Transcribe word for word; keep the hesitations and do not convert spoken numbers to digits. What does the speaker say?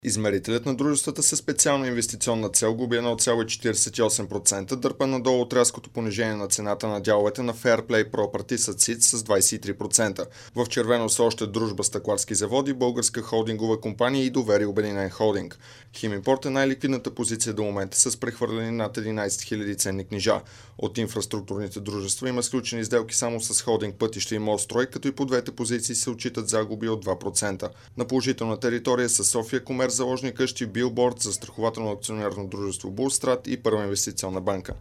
Измерителят на дружествата със специална инвестиционна цел губи едно цяло четиридесет и осем процента, дърпа надолу от рязкото понижение на цената на дяловете на Fairplay Properties СИЦ с двадесет и три процента. В червено са още Дружба стъкларски заводи, Българска холдингова компания и Доверие Обединен холдинг. Химимпорт е най-ликвидната позиция до момента с прехвърлени над единадесет хиляди ценни книжа. От инфраструктурните дружества има сключени сделки само с холдинг Пътища и Мострой, като и по двете позиции се отчитат загуби от два процента. На положителна територия са София Комер, заложни къщи, Билборд, застрахователно акционерно дружество Булстрат и Първа инвестиционна банка.